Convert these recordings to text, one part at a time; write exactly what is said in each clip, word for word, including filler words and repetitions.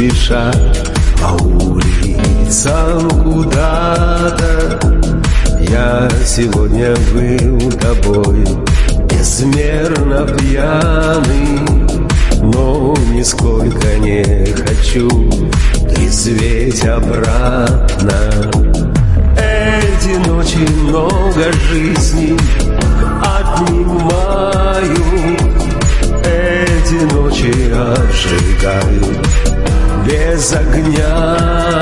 спеша по улицам куда-то. Я сегодня был тобой безмерно пьяный, но нисколько не хочу трезветь обратно. Эти ночи много жизней отнимаю, эти ночи обжигаю без огня.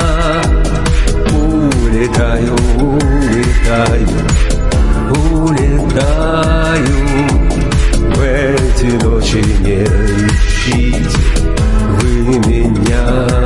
Улетаю, улетаю, улетаю. В эти ночи не ищите вы меня.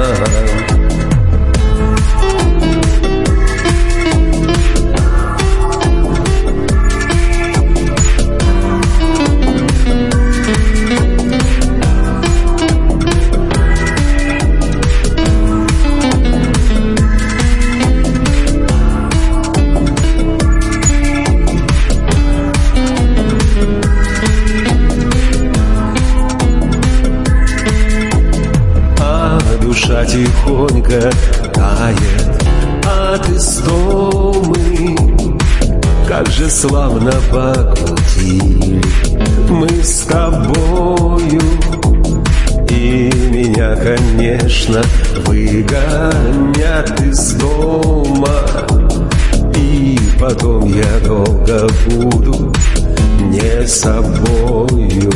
Душа тихонько тает от истомы. Как же славно покрутили мы с тобою, и меня, конечно, выгонят из дома. И потом я долго буду не собою.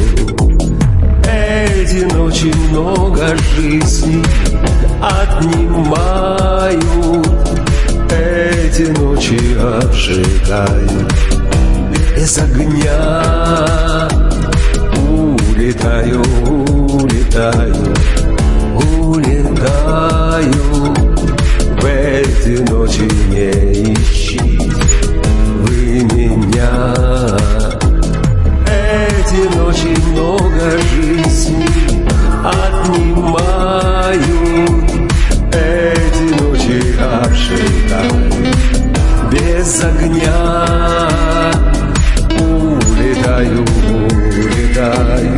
Эти ночи много жизней отнимаю, эти ночи обжигаю без огня. Улетаю, улетаю, улетаю. В эти ночи не ищите вы меня. Эти ночи много жизней отнимаю, эти ночи обжигаю без огня. Улетаю, улетаю,